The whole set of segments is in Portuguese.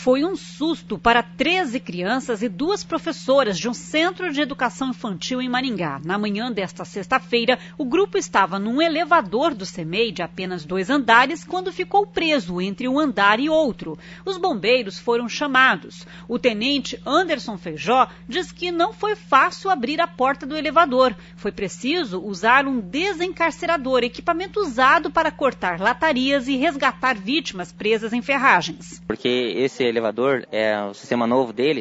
Foi um susto para 13 crianças e 2 professoras de um centro de educação infantil em Maringá. Na manhã desta sexta-feira, o grupo estava num elevador do CEMEI de apenas 2 andares quando ficou preso entre um andar e outro. Os bombeiros foram chamados. O tenente Anderson Feijó diz que não foi fácil abrir a porta do elevador. Foi preciso usar um desencarcerador, equipamento usado para cortar latarias e resgatar vítimas presas em ferragens. Porque esse elevador, o sistema novo dele,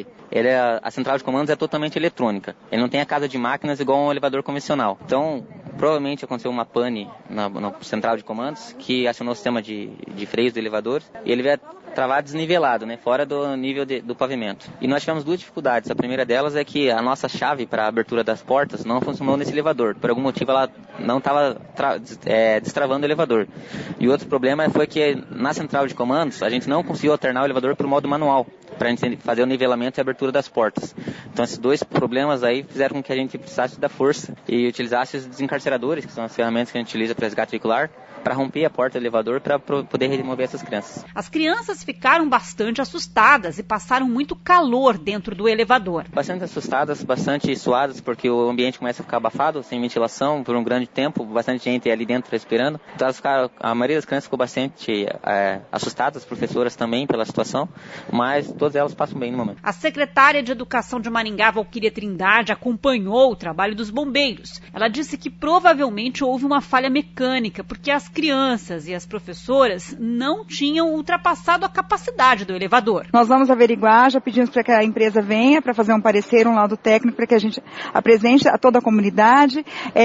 a central de comandos é totalmente eletrônica. Ele não tem a casa de máquinas igual um elevador convencional. Então, provavelmente aconteceu uma pane na central de comandos que acionou o sistema de freios do elevador e ele vai travar desnivelado, fora do nível do pavimento. E nós tivemos 2 dificuldades. A primeira delas é que a nossa chave para a abertura das portas não funcionou nesse elevador. Por algum motivo ela não estava destravando o elevador. E outro problema foi que na central de comandos a gente não conseguiu alternar o elevador para o modo manual, para a gente fazer o nivelamento e a abertura das portas. Então esses 2 problemas aí fizeram com que a gente precisasse da força e utilizasse os desencarceradores, que são as ferramentas que a gente utiliza para resgate veicular, para romper a porta do elevador para poder remover essas crianças. As crianças ficaram bastante assustadas e passaram muito calor dentro do elevador. Bastante assustadas, bastante suadas, porque o ambiente começa a ficar abafado, sem ventilação, por um grande tempo, bastante gente ali dentro respirando. Então a maioria das crianças ficou bastante assustadas, as professoras também pela situação, mas todas elas passam bem no momento. A secretária de Educação de Maringá, Valquíria Trindade, acompanhou o trabalho dos bombeiros. Ela disse que provavelmente houve uma falha mecânica, porque as crianças e as professoras não tinham ultrapassado a capacidade do elevador. Nós vamos averiguar, já pedimos para que a empresa venha para fazer um parecer, um laudo técnico, para que a gente apresente a toda a comunidade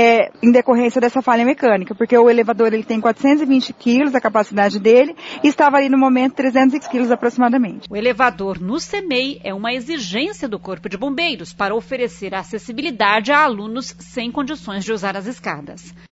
em decorrência dessa falha mecânica, porque o elevador ele tem 420 quilos, a capacidade dele, e estava ali no momento 300 quilos aproximadamente. O elevador no CEMEI é uma exigência do Corpo de Bombeiros para oferecer acessibilidade a alunos sem condições de usar as escadas.